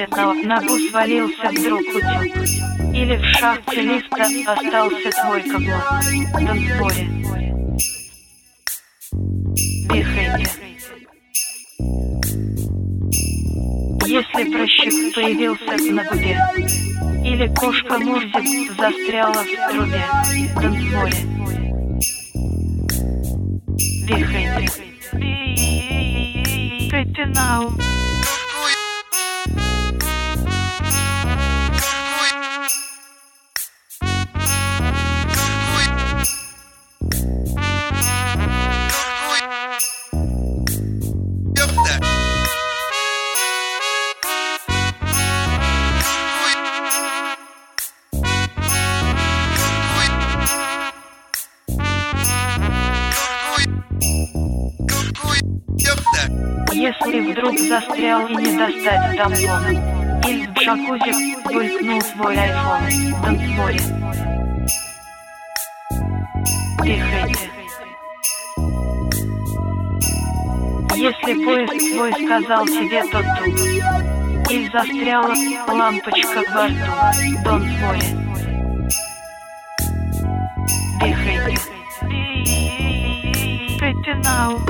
на ногу свалился вдруг утюг? Или в шахте лифта остался твой каблук? В танцполе. Бихайте. Если прыщик появился на губе, или кошка Мурзик застряла в трубе, в танцполе. Бихайте. Бихайте нау. Если вдруг застрял и не достать тампон, или в джакузи булькнул твой айфон, в танцполе. Бихайте. Если поезд твой сказал тебе тот-ту, или застряла лампочка во рту, в танцполе. Бихайте. Бихайте нау.